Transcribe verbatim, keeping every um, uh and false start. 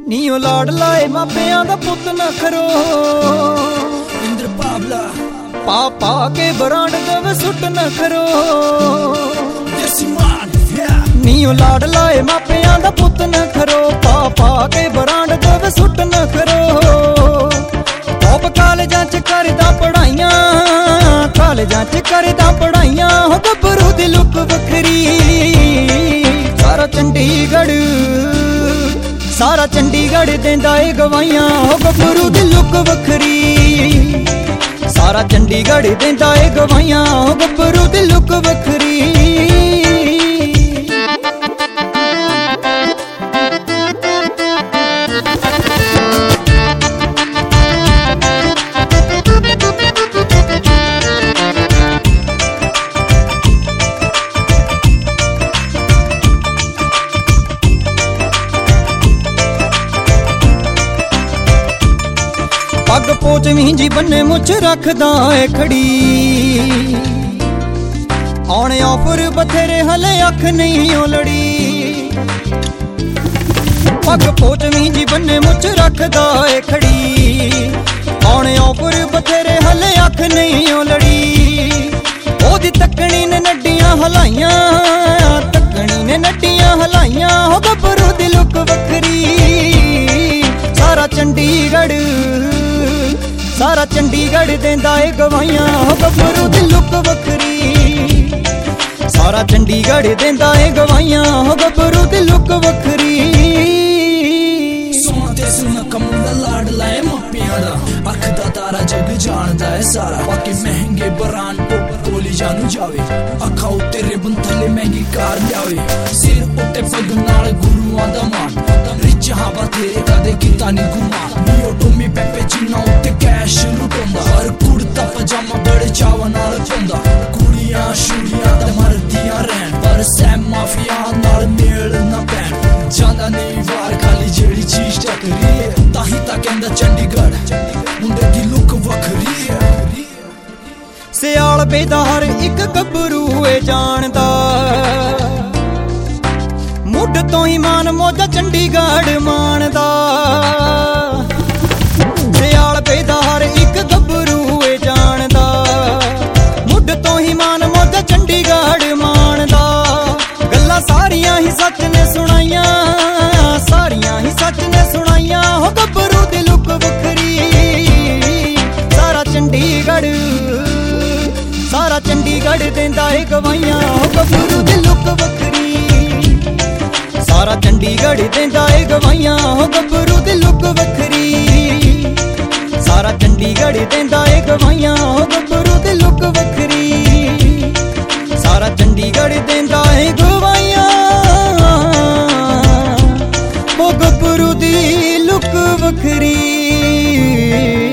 Neo लाड लाए मापियां दा पुत न खरो इंद्र पावला पा पा के बरांड दव सुट न खरो नीओ लाड लाए मापियां दा पुत न खरो पा पा के बरांड दव सुट न खरो टॉप कालेजां च करदा पढ़ाइयां कालेजां च करदा पढ़ाइयां हो गभरू दी लुक वखरी सारा चंडीगढ़ सारा चंडीगढ़ देंदा ए गवाइयां हो गभरू दी लुक वखरी सारा चंडीगढ़ देंदा ए गवाइयां हो गभरू दी लुक वखरी पग पोच मिंजी बन्ने मुछ रखदा है खड़ी आने ऑफर बथेरे हले अख नहीं ओ लड़ी पग पोच मिंजी बन्ने मुछ रखदा है खड़ी आने ऑफर बथेरे हले अख नहीं ओ लड़ी ओदी तकनी ने नड्डियां हलाइयां तकनी ने नड्डियां हलाइयां हो गभरू दी लुक वखरी सारा चंडीगढ़ सारा चंडीगढ़ देंदा ए गवाइयां हो गभरू दी लुक वखरी सारा चंडीगढ़ देंदा ए गवाइयां हो गभरू दी लुक वखरी सोना ते सुना कमला लाड लाए मापियां दा अख दा तारा जग जानदा है सारा बाकी महंगे बरान कोली जानू जावे अखा उत्ते रिबन थले महंगी कार लियावे सिर उत्ते पग नाल गुरुआं दा मान रिच हवा तेरे कदे कीता नी गुमा नीओ टोमी पेपे जिन्ना उत्ते कैश लुटांदा हर कुड़ता पजामा बड़े चावा नाल पांदा कुड़ियां छुड़ियां ते मरदियां रहन पर सै माफिया नाल मेल ना पैन जांदा नहीं वार खाली जेड़ी चीज टकरी है ताही ता कहंदा चंडीगढ़ मुंडे दी लुक वखरी है सियाल बेदा हर एक गभरू ए जानदा मुड तो ही मान मौजा चंडीगढ़ मानदा सियाल बेदा हर एक गभरू ए जानदा मुड तो ही मान मौजा चंडीगढ़ मानदा गल्लां सारियां ही सच ने सुनाइयां सारियां ही सच ने सुनाइयां हो गभरू दी लुक वखरी सारा चंडीगढ़ सारा चंडीगढ़ देंदा ए गवाइयां हो गभरू दी लुक वखरी सारा चंडीगढ़ देंदा ए गवाइयां हो गभरू दी लुक वखरी सारा चंडीगढ़ देंदा ए गवाइयां हो गभरू दी लुक वखरी सारा चंडीगढ़ देंदा ए गवाइयां हो गभरू दी लुक वखरी।